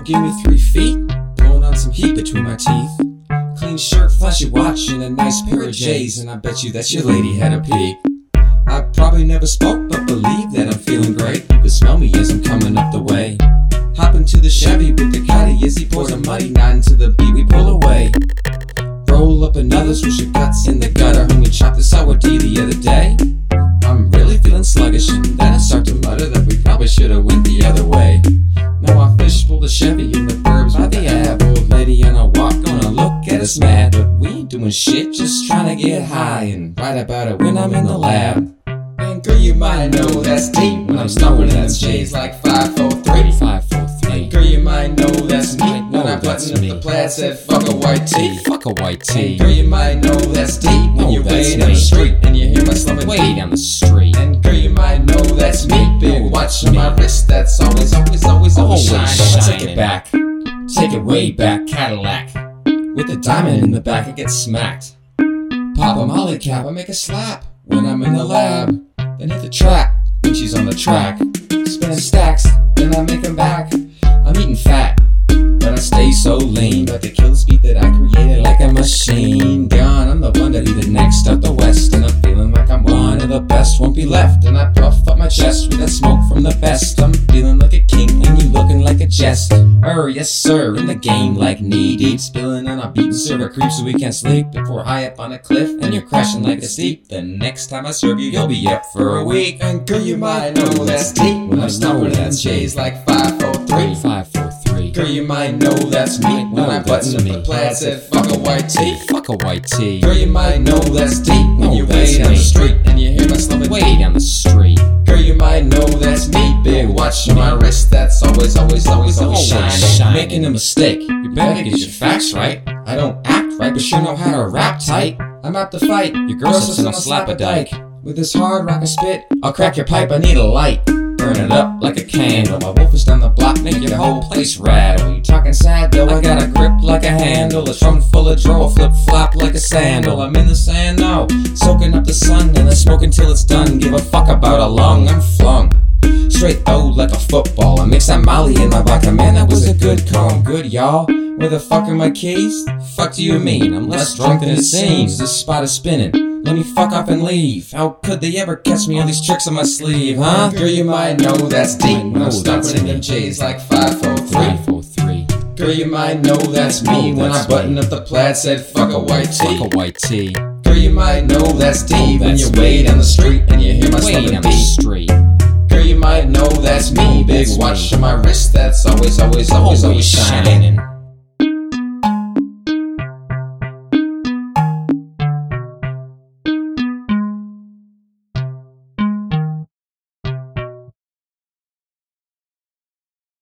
give me 3 feet, blowing on some heat between my teeth. Clean shirt, flashy watch, and a nice pair of J's, and I bet you that your lady had a peek. I probably never spoke, but believe that I'm feeling great. You can smell me as I'm coming up the way. Hop into the Chevy with the caddy as he pours a muddy, nodding to the beat, we pull away. Roll up another, swish your guts in the gutter. When we chopped the sour D the other day, I'm really feeling sluggish, and then I start to mutter that we probably should've went the other way. Now I fishbowl the Chevy in the burbs by the Ave. Old lady on a walk gonna look at us mad, but we ain't doing shit, just trying to get high and write about it when I'm in the lab. And girl, you might know that's deep when I'm stomping them J's like 543. 543. Girl, you might know that's me when I button up the plaid, said fuck a white tee. Fuck a white tee. And girl, you might know that's deep when you're way down the street and you hear my slumming way down the street. And girl, you might know that's me, big watch on my wrist that's always shining. Take it back, take it way back, Cadillac with a diamond in the back, it gets smacked. Pop a molly cap, I make a slap when I'm in the lab. Then hit the track when she's on the track. Spinning stacks, then I make them back. I'm eating fat, but I stay so lean. But to kill the speed that I created like a machine. Gone, I'm the one to be the next up the west. And I'm feeling like I'm one of the best, won't be left. And I puff up my chest with that smoke from the best. I'm feeling like a king and you looking like a jest. Yes sir, in the game like knee deep. Spilling on a beat and serve a creep so we can't sleep. If we're high up on a cliff and you're crashing like a steep, the next time I serve you, you'll be up for a week. And girl, you might know that's deep when I'm stomping them J's like 543. 543. Girl, you might know that's me when I button up the plaid, said fuck a white tee. Fuck a white tee. Girl, you might know that's deep when you're way down the street and you hear my slumming way down the street. Girl, you might know that's me, big watch on my wrist that's always shining. Making a mistake, you better get your facts right. I don't act right, but sure know how to rap tight. I'm out to fight, your girl says I'll slap a dyke. With this hard rock and spit, I'll crack your pipe, I need a light. Burn it up like a candle. My wolf is down the block, make your whole place rattle. You talking sad though, I got a grip like a handle. A drum full of dro, flip flop like a sandal. I'm in the sand now, soaking up the sun, and I smoke until it's done. Give a fuck about a lung, I'm flung straight though like a football. I mix that molly in my vodka, man, that was a good call. Good y'all, where the fuck are my keys? Fuck do you mean? I'm less drunk than it seems. This spot is spinning, let me fuck up and leave. How could they ever catch me all these tricks on my sleeve, huh? Girl, you might know that's deep when I'm stomping in them J's like 543. Girl, you might know that's me when I button up the plaid, said fuck a white tee. Fuck a white tee. Girl, you might know that's deep when you're way down the street and you hear my slumming beat. Girl, you might know that's me, big watch on my wrist that's always shining.